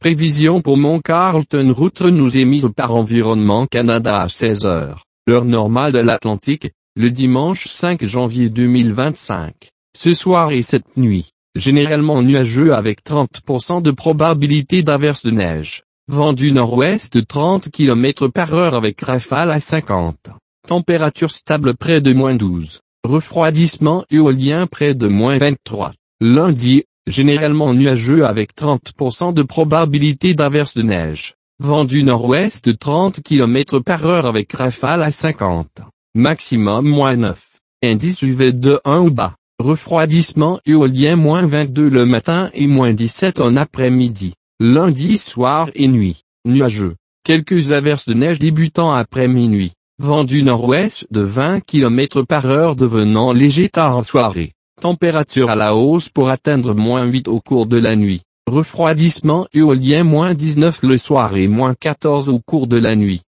Prévision pour Mont Carlton. Route nous émise par Environnement Canada à 16 heures, l'heure normale de l'Atlantique, le dimanche 5 janvier 2025. Ce soir et cette nuit, généralement nuageux avec 30% de probabilité d'averse de neige. Vent du nord-ouest 30 km/h avec rafale à 50. Température stable près de -12. Refroidissement éolien près de -23. Lundi, généralement nuageux avec 30% de probabilité d'averse de neige. Vent du nord-ouest 30 km/h avec rafale à 50. Maximum -9. Indice UV de 1 ou bas. Refroidissement éolien -22 le matin et -17 en après-midi. Lundi soir et nuit, nuageux. Quelques averses de neige débutant après minuit. Vent du nord-ouest de 20 km/h devenant léger tard en soirée. Température à la hausse pour atteindre -8 au cours de la nuit. Refroidissement éolien -19 le soir et -14 au cours de la nuit.